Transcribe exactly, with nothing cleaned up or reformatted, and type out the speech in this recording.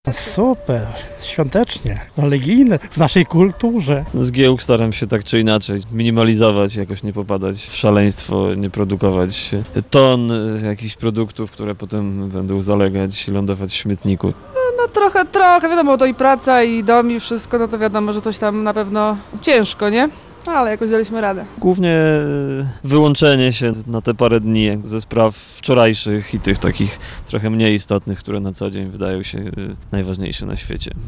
Super, świątecznie, religijne, w naszej kulturze. Z giełd staram się tak czy inaczej minimalizować, jakoś nie popadać w szaleństwo, nie produkować ton jakichś produktów, które potem będą zalegać i lądować w śmietniku. No trochę, trochę, wiadomo, to i praca, i dom, i wszystko, no to wiadomo, że coś tam na pewno ciężko, nie? Ale jakoś daliśmy radę. Głównie wyłączenie się na te parę dni ze spraw wczorajszych i tych takich trochę mniej istotnych, które na co dzień wydają się najważniejsze na świecie.